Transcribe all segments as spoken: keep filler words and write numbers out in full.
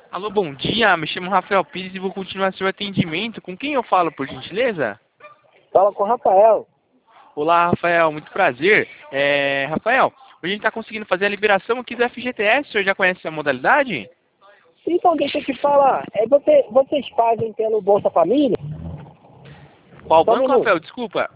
Alô, bom dia. Me chamo Rafael Pires e vou continuar seu atendimento. Com quem eu falo, por gentileza? Fala com o Rafael. Olá, Rafael. Muito prazer. É, Rafael, hoje a gente está conseguindo fazer a liberação aqui do F G T S. O senhor já conhece a modalidade? Então, deixa eu te falar. É você, vocês fazem pelo Bolsa Família? Qual Só um banco, minuto. Rafael? Desculpa.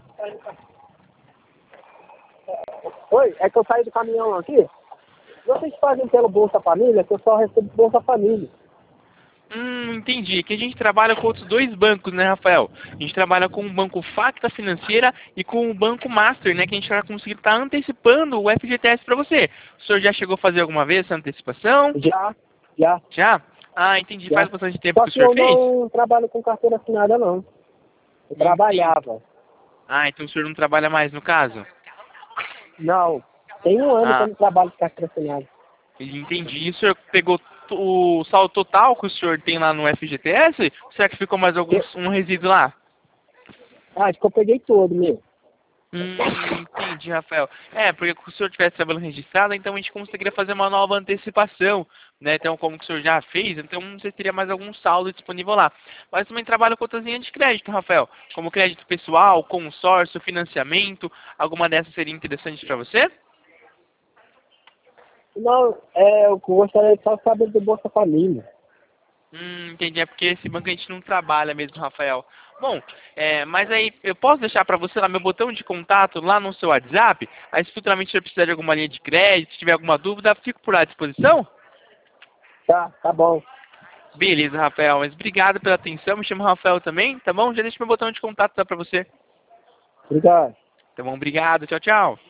Oi, é que eu saí do caminhão aqui. Vocês fazem pelo Bolsa Família, que eu só recebo Bolsa Família. Hum, entendi. Que a gente trabalha com outros dois bancos, né, Rafael? A gente trabalha com o banco Facta Financeira e com o banco Master, né? Que a gente vai conseguir estar antecipando o F G T S para você. O senhor já chegou a fazer alguma vez essa antecipação? Já, já, Já? Ah, entendi. já. Faz bastante tempo Só que o que senhor eu fez? não trabalho com carteira assinada, não. Eu Entendi. trabalhava. Ah, então o senhor não trabalha mais, no caso? Não, tem um ano que eu Ah, não trabalho com carteira assinada. entendi. E o senhor pegou to- o saldo total que o senhor tem lá no F G T S? Ou será que ficou mais algum Eu, um resíduo lá? ah, acho que eu peguei todo, meu. Hum, entendi, Rafael. É, porque se o senhor tivesse trabalho registrado, então a gente conseguiria fazer uma nova antecipação, né? Então, como que o senhor já fez, então não sei se teria mais algum saldo disponível lá. Mas também trabalho com outras linhas de crédito, Rafael, como crédito pessoal, consórcio, financiamento. Alguma dessas seria interessante para você? Não, é, eu gostaria de só saber do Bolsa Família. Hum, entendi. É porque esse banco a gente não trabalha mesmo, Rafael. Bom, é, mas aí eu posso deixar para você lá meu botão de contato lá no seu WhatsApp. Aí se futuramente você precisar de alguma linha de crédito, se tiver alguma dúvida, fico por lá à disposição. Tá, tá bom. Beleza, Rafael. Mas obrigado pela atenção. Me chamo Rafael também, tá bom? Já deixo meu botão de contato lá para você. Obrigado. Tá bom? Obrigado. Tchau, tchau.